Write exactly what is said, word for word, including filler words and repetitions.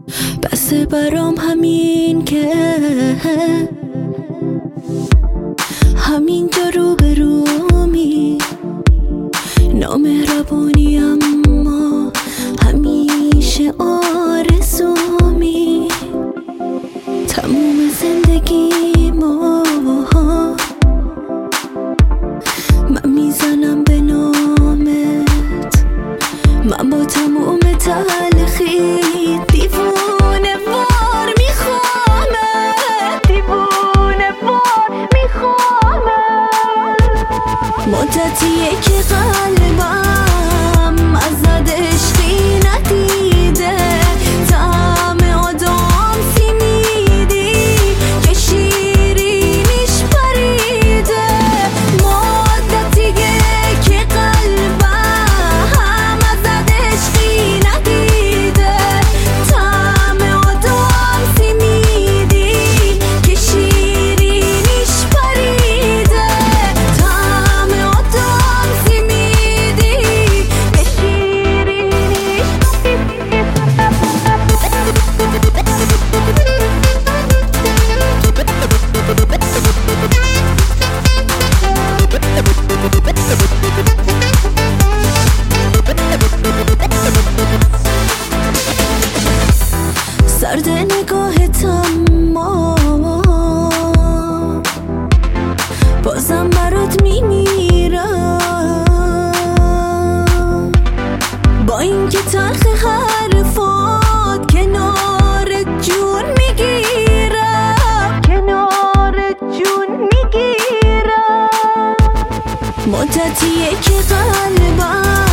بسه برام همین که همینجا رو به رومی نامهربونی، اما همیشه آرزومی. تموم زندگیمو من میزنم به نامت، من با تموم تلخی دیوونه وار میخوامت، دیوونه وار میخوامت. مدتیه که قلبم ازت عشقی ندیده، طعم آدم سی میدی که شیرینیش پریده. مدتیه که قلبم ازت عشقی ندیده، طعم آدم سی میدی که شیرینیش پریده. طعم آدم سی میدی که شیرینیش سرد نگاهت، اما بازم برات میمیرم. با اینکه تلخ حرفات کنارت جون میگیرم، کنارت جون میگیرم. مدتیه که قلبم